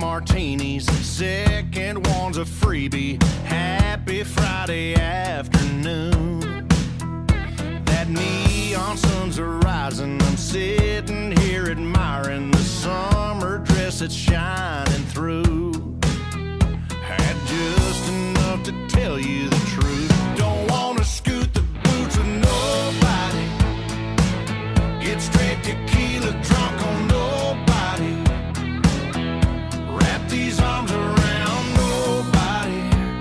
martinis, second one's a freebie. Happy Friday afternoon. That neon sun's rising. I'm sitting here admiring the summer dress that's shining through. Had just enough to tell you the truth. Don't wanna scoot the boots with nobody. Get straight tequila drunk on nobody. Wrap these arms around nobody.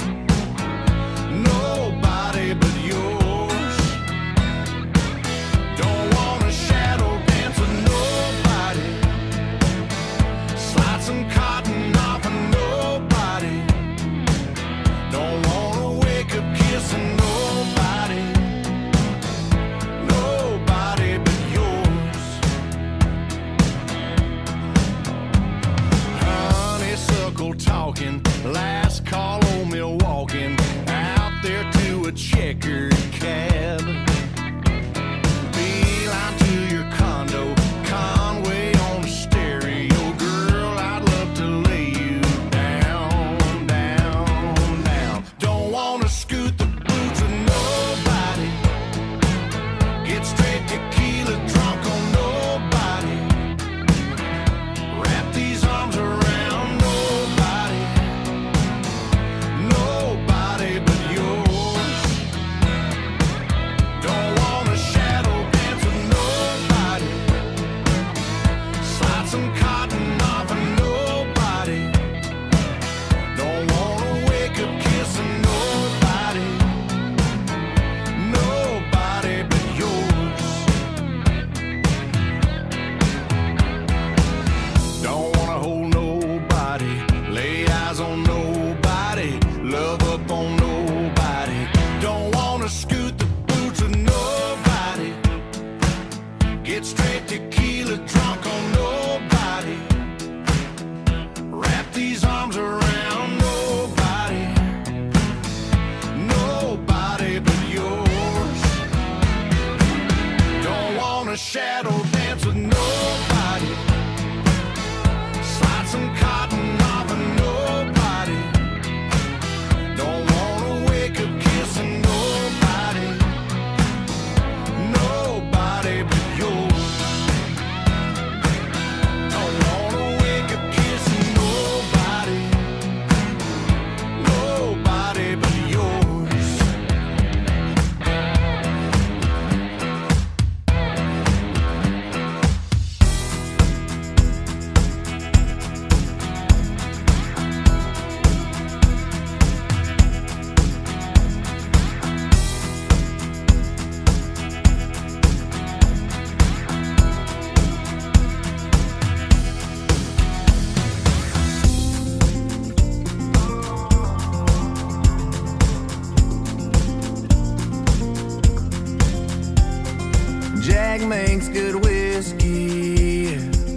Nobody but yours. Don't wanna shadow dance with nobody. Slide some cotton off of nobody. Don't wanna wake up kissing nobody. Nobody but yours. Honeysuckle talking, last call on Milwaukee. Out there to a checkered cab. Beeline to your condo, Conway on the stereo. Girl, I'd love to lay you down, down, down. Don't wanna scoot the boots with nobody. Get straight tequila drunk on nobody. Wrap these arms around nobody. Nobody but yours. Don't wanna shadow dance with nobody. Slide some cotton off of nobody. Don't wanna wake up kissing nobody. Nobody but yours. Don't wanna hold nobody. Lay eyes on nobody. Love up on nobody. Don't wanna scoot the boots with nobody. Get straight tequila drunk on nobody. Wrap these arms around nobody. Nobody but yours. Don't wanna shadow dance with nobody. Slide some cotton off of nobody. Don't wanna wake up kissing nobody. Nobody but yours. Don't wanna wake up kissing nobody. Nobody but yours. Jack makes good whiskey.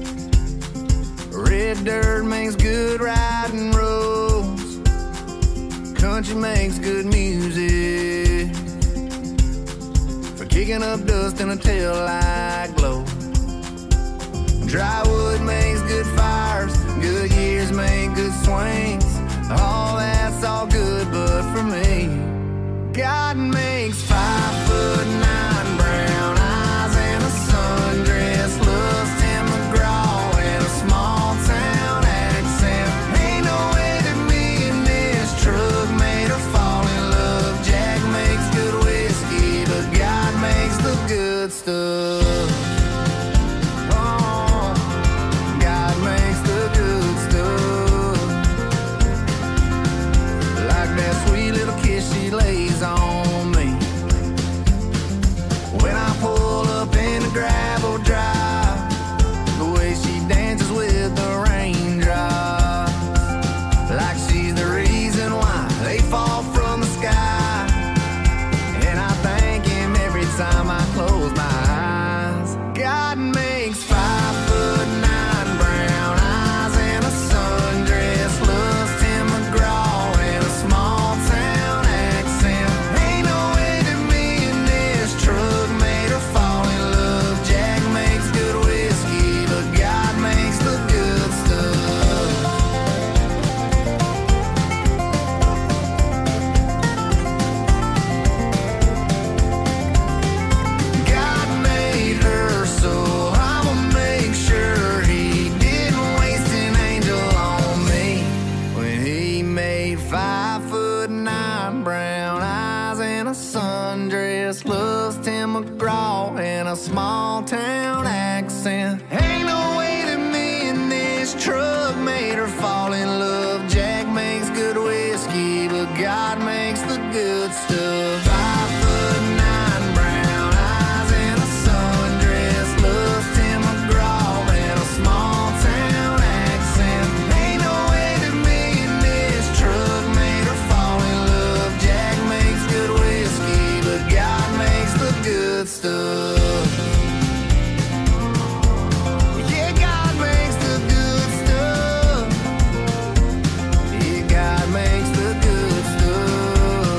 Red dirt makes good riding roads. Country makes good music for kicking up dust in a tail-light glow. Dry wood makes good fires. Good years make good swings. All that's all good, but for me, God makes 5'9" brown eyes and a sundress, looks Tim McGraw and a small town accent. Ain't no way that me and this truck made her fall in love. Jack makes good whiskey, but God makes the good stuff. Oh, God makes the good stuff. 5'9", brown eyes and a sundress, loves Tim McGraw and a small town accent. Ain't no way that me and this truck made her fall in love. Jack makes good whiskey, but God makes the good stuff. 5'9", brown eyes and a sundress, loves Tim McGraw and a small town accent. Ain't no way that me and this truck made her fall in love. Jack makes good whiskey, but God makes the good stuff. Yeah, God makes the good stuff. Yeah, God makes the good stuff.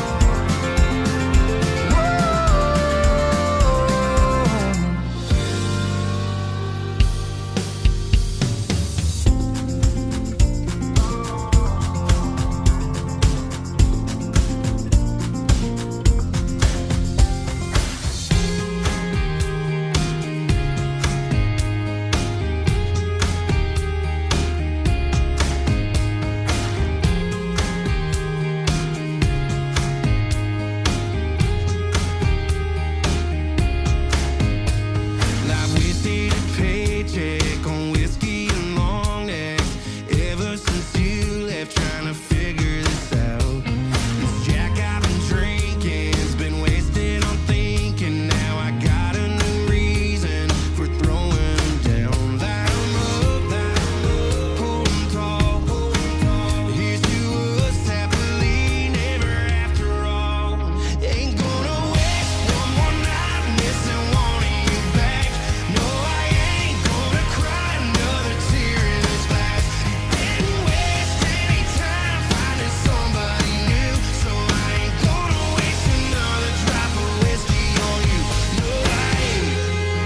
Like whiskey to paycheck on whiskey and long necks. Ever since you left, trying to figure this out. This Jack I've been drinking's been wasted on thinking. Now I got a new reason for throwing them down. Light 'em up, hold 'em tall. Here's to us happily never after all. Ain't gonna waste one more night missing one of you back. No, I ain't gonna cry another tear in this glass. Didn't waste any time finding somebody new, so I ain't gonna waste another drop of whiskey on you. No, I ain't.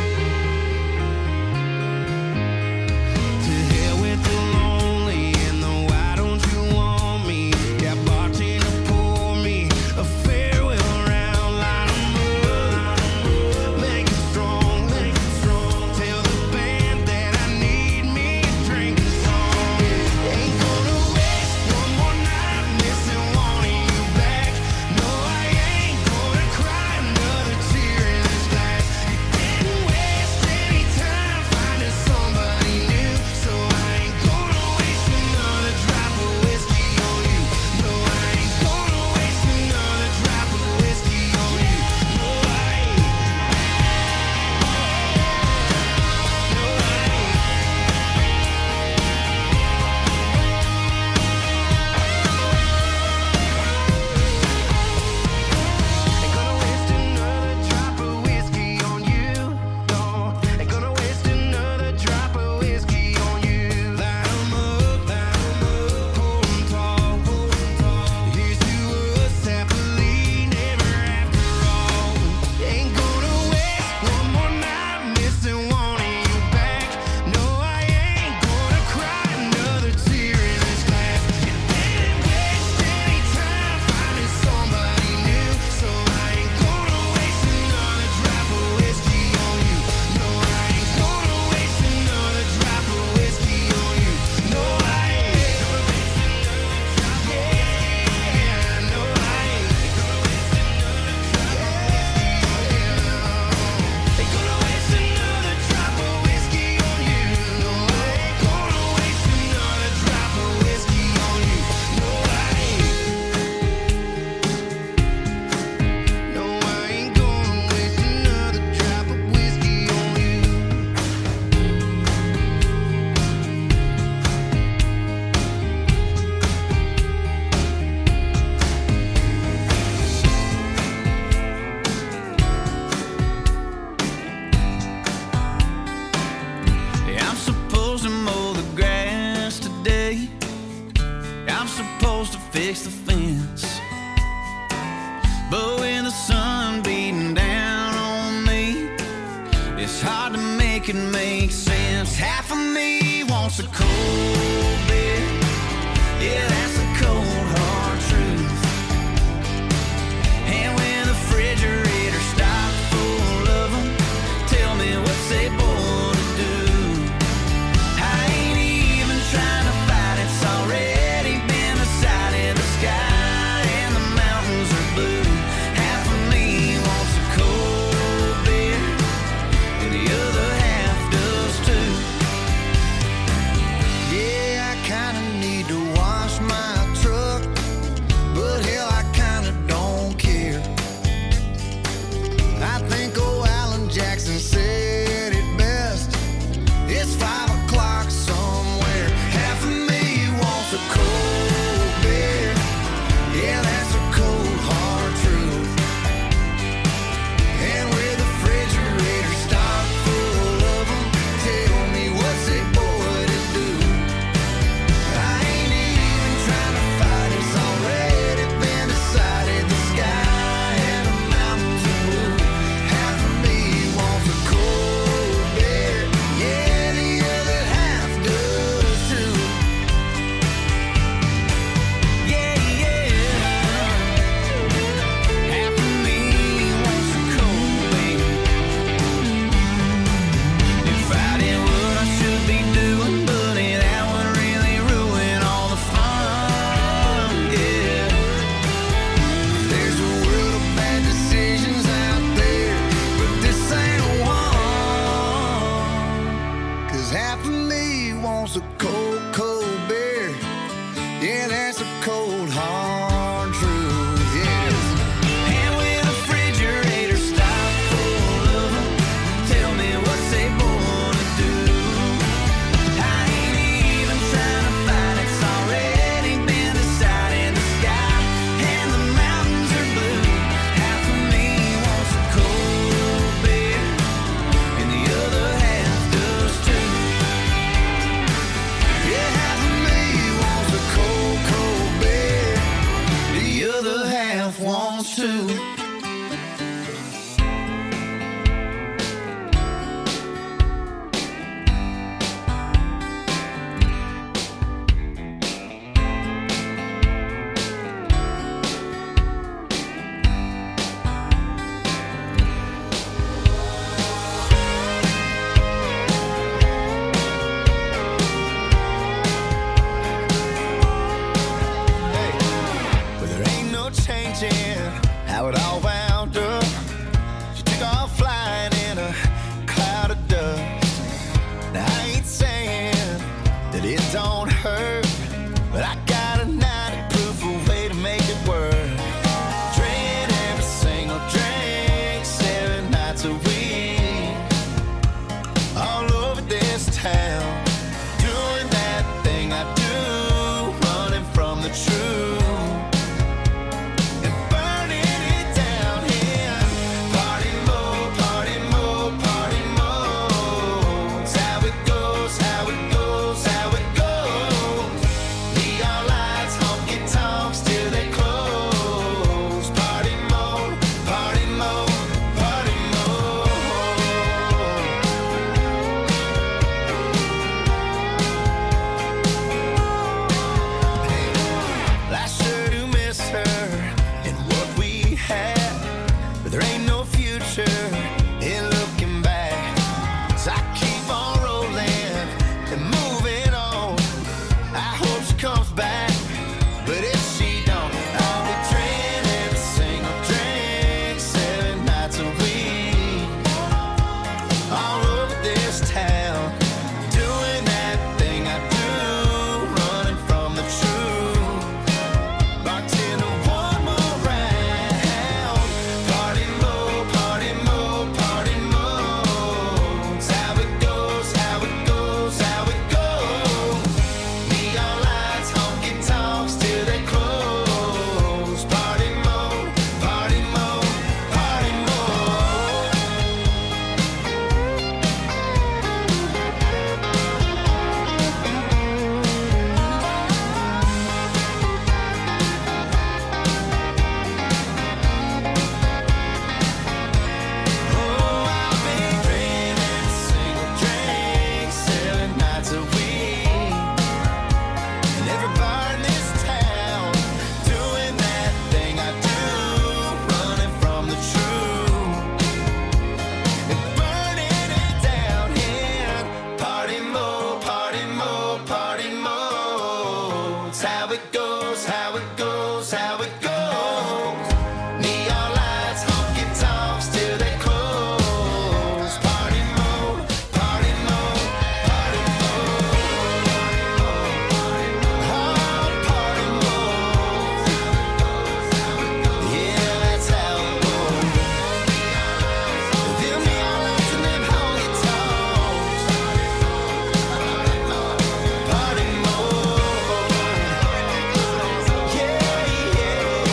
To hell with the lonely and the why don't you want me? Yeah, bartender, pour me a farewell round. Line 'em up, make it strong, make it strong. Tell the band that I need me a drinking song. Ain't gonna waste one more night missing one of you back. No, I ain't gonna cry another tear in this glass. Didn't waste any time finding somebody new, so I ain't gonna waste another drop of whiskey on you. No, I ain't gonna waste another drop of whiskey on you. No, I ain't. No, I ain't. Ain't gonna waste another drop of whiskey on you. No, ain't gonna waste another drop of whiskey on you. Light 'em up, hold 'em tall. Here's to us happily never after all. Ain't gonna waste one more night missing one of you back. No, I ain't gonna cry another tear in this glass. You didn't waste any time finding somebody new, so I ain't gonna waste another drop of whiskey on you. No, I ain't gonna waste another drop of whiskey on you. No, I ain't. Yeah, no, I ain't. Ain't gonna waste another drop of whiskey on you. No, I ain't gonna waste another drop of whiskey on you. No, I ain't. No, I ain't gonna waste another drop of whiskey on you. Yeah, I'm supposed to mow the grass today. I'm supposed to fix the fence. But when the sun beating down on me, it's hard to make it make sense. Half of me wants a cold bed. Yeah, that's a cold hard truth. And when the refrigerator stocked full of 'em, tell me what's they born to do. I ain't even trying to fight, it's already been decided wants to. How it all wound up. She took off flying in a cloud of dust. Now I ain't saying that it don't hurt, but I got a 90 proof a way to make it work. Drinking every single drink 7 nights a week, all over this town, doing that thing I do, running from the truth. There ain't no future in looking back, so I keep on rolling and moving on. I hope she comes back, but if she don't, I'll be drinking every single drink 7 nights a week, all over this town, doing that thing I do, running from the truth. Bartender, one more round. Party mode, party mode, party mode. It's how it goes, how it goes, how it goes. Neon lights, honky tonks till they close. Party mode, party mode, party mode. Oh, I've been drinking every single drink 7 nights a week, and every bar in this town, doing that thing I do, running from the truth, and burning it down here. Party mode, party mode, party mode. It's how it goes, how it goes, how it goes. Neon lights, honky tonks till they close. Party mode, party mode, party mode. Oh, party mode. Yeah, that's how it goes. Them neon lights and them honky tonks. Party mode. Yeah, yeah.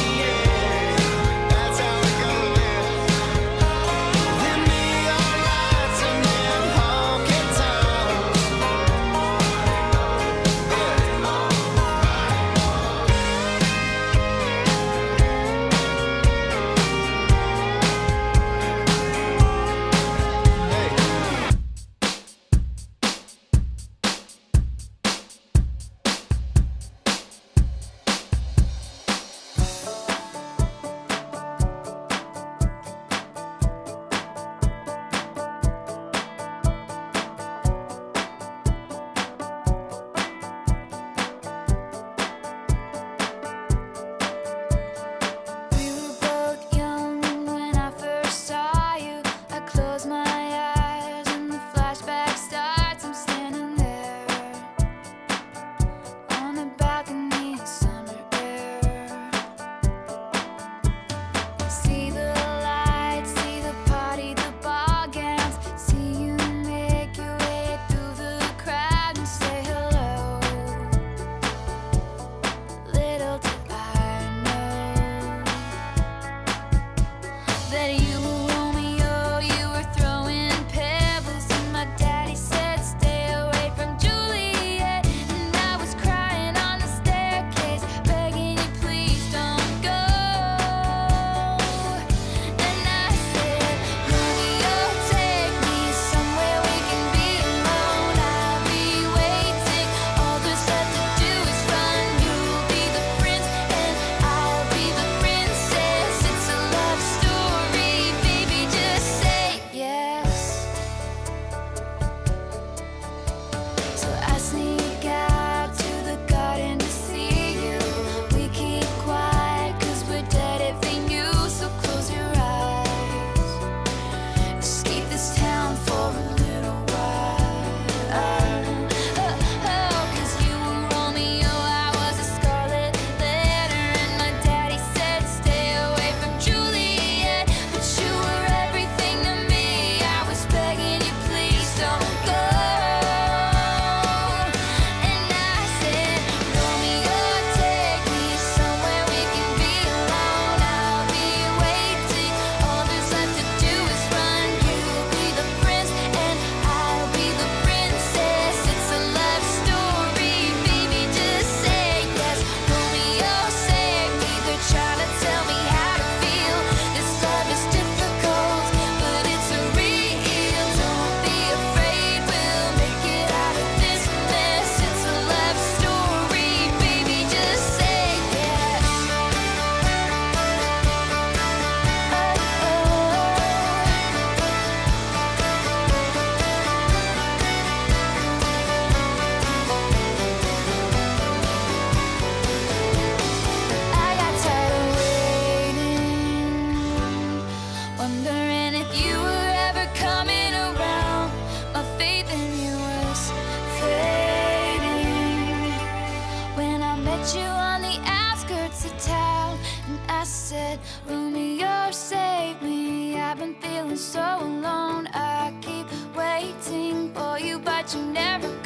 said, Romeo, save me. I've been feeling so alone. I keep waiting for you, but you never